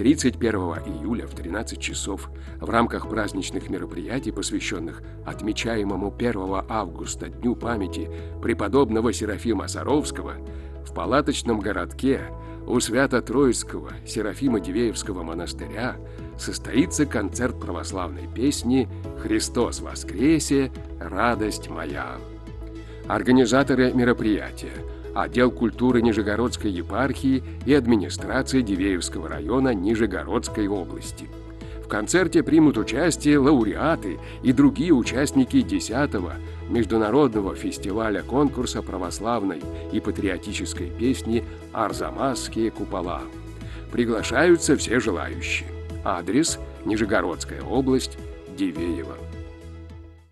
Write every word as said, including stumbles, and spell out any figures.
тридцать первого июля в тринадцать часов в рамках праздничных мероприятий, посвященных отмечаемому первого августа Дню памяти преподобного Серафима Саровского, в палаточном городке у Свято-Троицкого Серафима-Дивеевского монастыря состоится концерт православной песни «Христос воскресе! Радость моя». Организаторы мероприятия – отдел культуры Нижегородской епархии и администрация Дивеевского района Нижегородской области. В концерте примут участие лауреаты и другие участники десятого международного фестиваля конкурса православной и патриотической песни «Арзамасские купола». Приглашаются все желающие. Адрес – Нижегородская область, Дивеево.